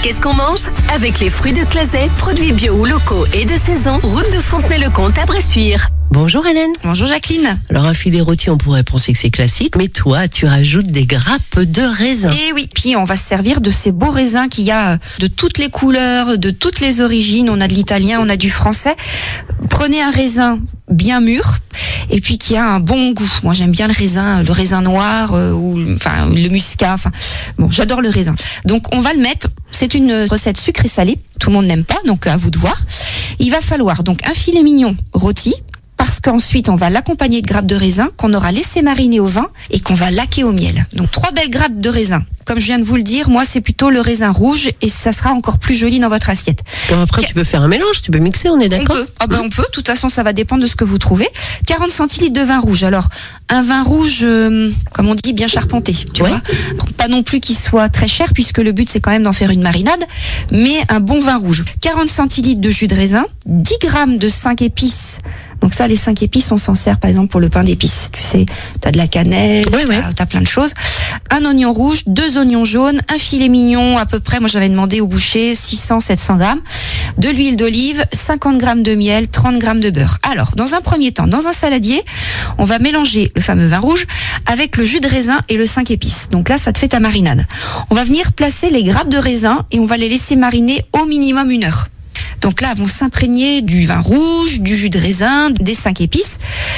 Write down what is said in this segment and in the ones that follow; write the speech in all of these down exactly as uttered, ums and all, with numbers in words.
Qu'est-ce qu'on mange? Avec les fruits de Clazet, produits bio ou locaux et de saison, route de Fontenay-le-Comte à Bressuire. Bonjour Hélène. Bonjour Jacqueline. Alors un filet rôti, on pourrait penser que c'est classique, mais toi, tu rajoutes des grappes de raisin. Et oui, puis on va se servir de ces beaux raisins qu'il y a de toutes les couleurs, de toutes les origines. On a de l'italien, on a du français. Prenez un raisin bien mûr et puis qui a un bon goût. Moi, j'aime bien le raisin, le raisin noir euh, ou enfin le muscat. Enfin, bon, j'adore le raisin. Donc on va le mettre. C'est une recette sucrée salée. Tout le monde n'aime pas, donc à vous de voir. Il va falloir donc un filet mignon rôti. Parce qu'ensuite, on va l'accompagner de grappes de raisin qu'on aura laissé mariner au vin et qu'on va laquer au miel. Donc, trois belles grappes de raisin. Comme je viens de vous le dire, moi, c'est plutôt le raisin rouge et ça sera encore plus joli dans votre assiette. Alors après, tu peux faire un mélange, tu peux mixer, on est d'accord? On peut. Ah ben, on peut. De toute façon, ça va dépendre de ce que vous trouvez. quarante centilitres de vin rouge. Alors, un vin rouge, euh, comme on dit, bien charpenté, tu ouais. vois. Pas non plus qu'il soit très cher puisque le but, c'est quand même d'en faire une marinade, mais un bon vin rouge. quarante centilitres de jus de raisin, dix grammes de cinq épices. Donc ça, les cinq épices, on s'en sert par exemple pour le pain d'épices. Tu sais, t'as de la cannelle, ouais, t'as, ouais. t'as plein de choses. Un oignon rouge, deux oignons jaunes, un filet mignon à peu près. Moi, j'avais demandé au boucher six cents à sept cents grammes. De l'huile d'olive, cinquante grammes de miel, trente grammes de beurre. Alors, dans un premier temps, dans un saladier, on va mélanger le fameux vin rouge avec le jus de raisin et le cinq épices. Donc là, ça te fait ta marinade. On va venir placer les grappes de raisin et on va les laisser mariner au minimum une heure. Donc là, elles vont s'imprégner du vin rouge, du jus de raisin, des cinq épices.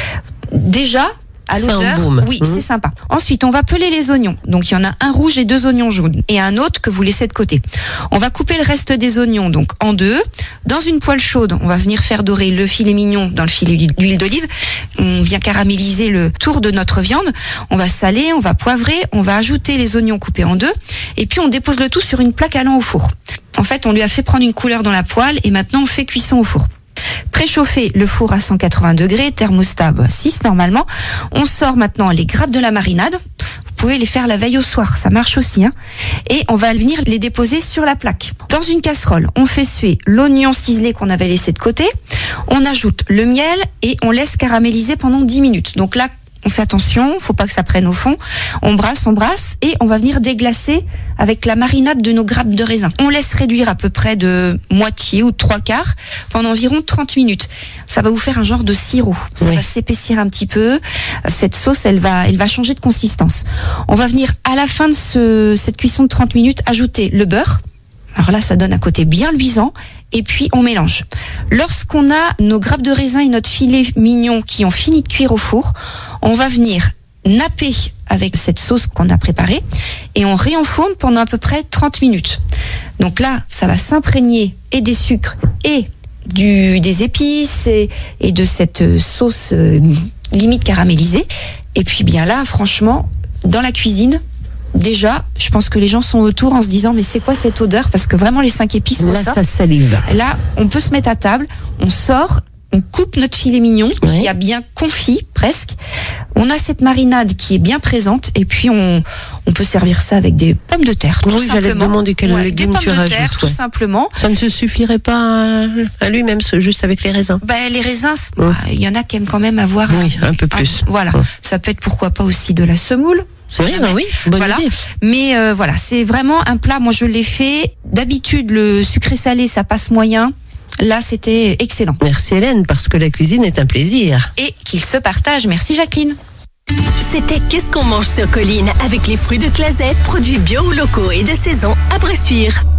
Déjà, à c'est l'odeur, oui, mmh. c'est sympa. Ensuite, on va peler les oignons. Donc, il y en a un rouge et deux oignons jaunes. Et un autre que vous laissez de côté. On va couper le reste des oignons donc en deux. Dans une poêle chaude, on va venir faire dorer le filet mignon dans le filet d'huile d'olive. On vient caraméliser le tour de notre viande. On va saler, on va poivrer, on va ajouter les oignons coupés en deux. Et puis, on dépose le tout sur une plaque allant au four. En fait, on lui a fait prendre une couleur dans la poêle et maintenant on fait cuisson au four. Préchauffer le four à cent quatre-vingts degrés, thermostat six normalement. On sort maintenant les grappes de la marinade. Vous pouvez les faire la veille au soir, ça marche aussi. Hein. Et on va venir les déposer sur la plaque. Dans une casserole, on fait suer l'oignon ciselé qu'on avait laissé de côté. On ajoute le miel et on laisse caraméliser pendant dix minutes. Donc là, on fait attention, faut pas que ça prenne au fond. On brasse, on brasse et on va venir déglacer avec la marinade de nos grappes de raisin. On laisse réduire à peu près de moitié ou de trois quarts pendant environ trente minutes. Ça va vous faire un genre de sirop. Ça oui. va s'épaissir un petit peu. Cette sauce, elle va, elle va changer de consistance. On va venir à la fin de ce, cette cuisson de trente minutes ajouter le beurre. Alors là, ça donne un côté bien luisant. Et puis, on mélange. Lorsqu'on a nos grappes de raisin et notre filet mignon qui ont fini de cuire au four, on va venir napper avec cette sauce qu'on a préparée et on réenfourne pendant à peu près trente minutes. Donc là, ça va s'imprégner et des sucres et du, des épices et, et de cette sauce euh, limite caramélisée. Et puis bien là, franchement, dans la cuisine, déjà, je pense que les gens sont autour en se disant mais c'est quoi cette odeur? Parce que vraiment les cinq épices là ressortent. Ça salive. Là, on peut se mettre à table, on sort, on coupe notre filet mignon ouais. qui a bien confit presque. On a cette marinade qui est bien présente et puis on on peut servir ça avec des pommes de terre. Tout oui, simplement. j'allais te demander quel ouais, légumes tu rajoutes. Des pommes de terre, tout ouais. simplement. Ça ne se suffirait pas à lui-même, juste avec les raisins. Ben les raisins, il ouais. y en a qui aiment quand même avoir. Oui, un, un peu plus. Un, voilà, ouais. ça peut être pourquoi pas aussi de la semoule. C'est vrai, ben oui, bonne voilà. idée. Mais euh, voilà, c'est vraiment un plat. Moi, je l'ai fait. D'habitude, le sucré-salé, ça passe moyen. Là, c'était excellent. Merci Hélène, parce que la cuisine est un plaisir. Et qu'il se partage. Merci Jacqueline. C'était Qu'est-ce qu'on mange sur Colline avec les fruits de Clazet, produits bio ou locaux et de saison à Bressuire.